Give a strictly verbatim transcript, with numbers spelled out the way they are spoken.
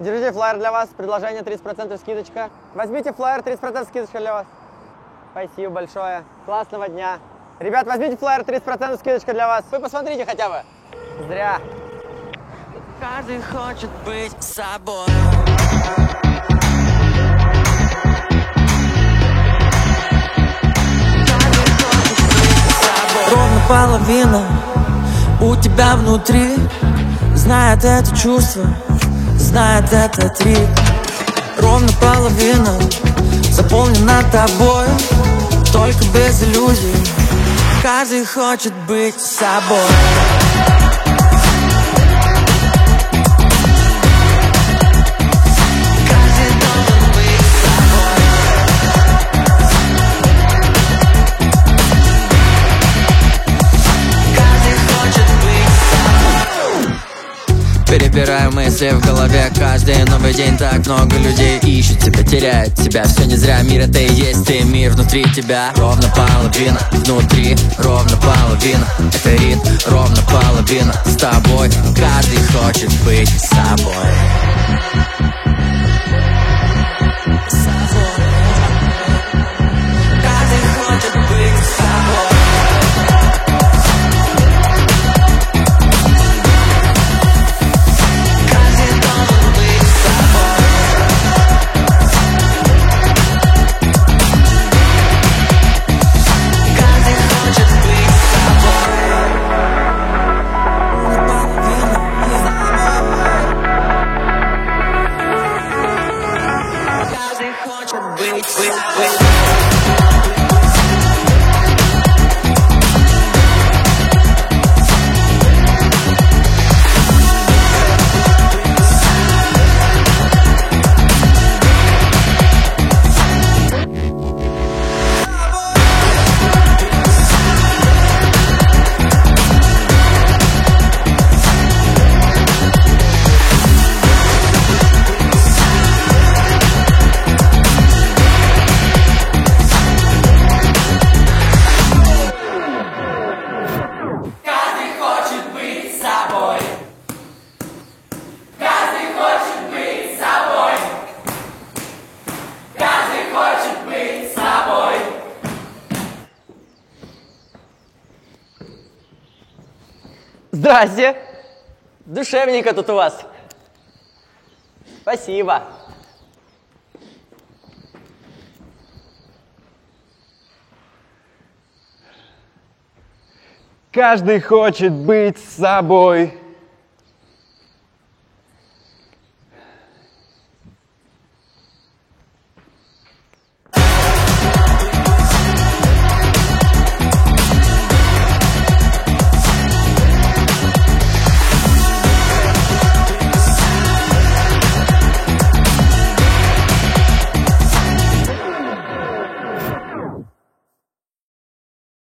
Держите флаер для вас, предложение тридцать процентов скидочка. Возьмите флаер, тридцать процентов скидочка для вас. Спасибо большое. Классного дня. Ребят, возьмите флаер, тридцать процентов скидочка для вас. Вы посмотрите хотя бы. Зря. Каждый хочет быть собой. Ровно половина у тебя внутри знает это чувство, знает этот ритм. Ровно половина заполнена тобой, только без иллюзий. Каждый хочет быть собой. Перебираю мысли в голове каждый новый день. Так много людей ищут тебя, теряют тебя. Все не зря, мир это и есть ты, мир внутри тебя. Ровно половина внутри, ровно половина это ритм, ровно половина с тобой. Каждый хочет быть собой. Каждый хочет быть собой. Здрасте. Душевненько тут у вас. Спасибо. Каждый хочет быть собой.